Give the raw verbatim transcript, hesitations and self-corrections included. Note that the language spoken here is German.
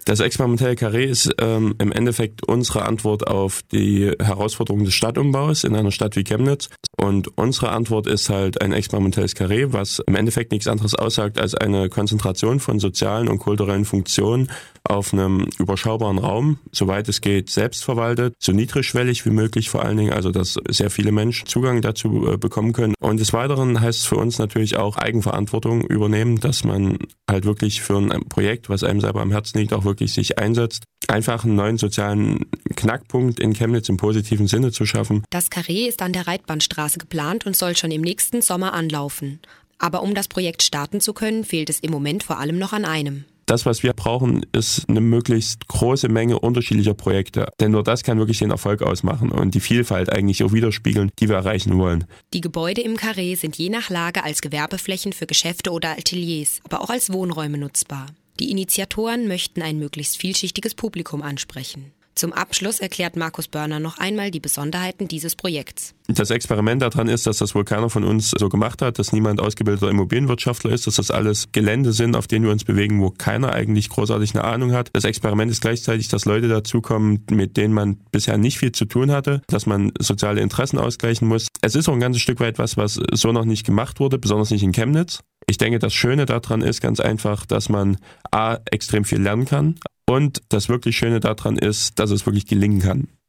Das experimentelle Carré ist ähm, im Endeffekt unsere Antwort auf die Herausforderung des Stadtumbaus in einer Stadt wie Chemnitz. Und unsere Antwort ist halt ein experimentelles Carré, was im Endeffekt nichts anderes aussagt als eine Konzentration von sozialen und kulturellen Funktionen auf einem überschaubaren Raum, soweit es geht, selbstverwaltet, so niedrigschwellig wie möglich vor allen Dingen, also dass sehr viele Menschen Zugang dazu äh, bekommen können. Und des Weiteren heißt es für uns natürlich auch Eigenverantwortung übernehmen, dass man halt wirklich für ein Projekt, was einem selber am Herzen liegt, auch wirklich sich einsetzt, einfach einen neuen sozialen Knackpunkt in Chemnitz im positiven Sinne zu schaffen. Das Carré ist an der Reitbahnstraße geplant und soll schon im nächsten Sommer anlaufen. Aber um das Projekt starten zu können, fehlt es im Moment vor allem noch an einem. Das, was wir brauchen, ist eine möglichst große Menge unterschiedlicher Projekte. Denn nur das kann wirklich den Erfolg ausmachen und die Vielfalt eigentlich auch widerspiegeln, die wir erreichen wollen. Die Gebäude im Carré sind je nach Lage als Gewerbeflächen für Geschäfte oder Ateliers, aber auch als Wohnräume nutzbar. Die Initiatoren möchten ein möglichst vielschichtiges Publikum ansprechen. Zum Abschluss erklärt Markus Börner noch einmal die Besonderheiten dieses Projekts. Das Experiment daran ist, dass das wohl keiner von uns so gemacht hat, dass niemand ausgebildeter Immobilienwirtschaftler ist, dass das alles Gelände sind, auf denen wir uns bewegen, wo keiner eigentlich großartig eine Ahnung hat. Das Experiment ist gleichzeitig, dass Leute dazukommen, mit denen man bisher nicht viel zu tun hatte, dass man soziale Interessen ausgleichen muss. Es ist auch ein ganzes Stück weit was, was so noch nicht gemacht wurde, besonders nicht in Chemnitz. Ich denke, das Schöne daran ist ganz einfach, dass man a. extrem viel lernen kann und das wirklich Schöne daran ist, dass es wirklich gelingen kann.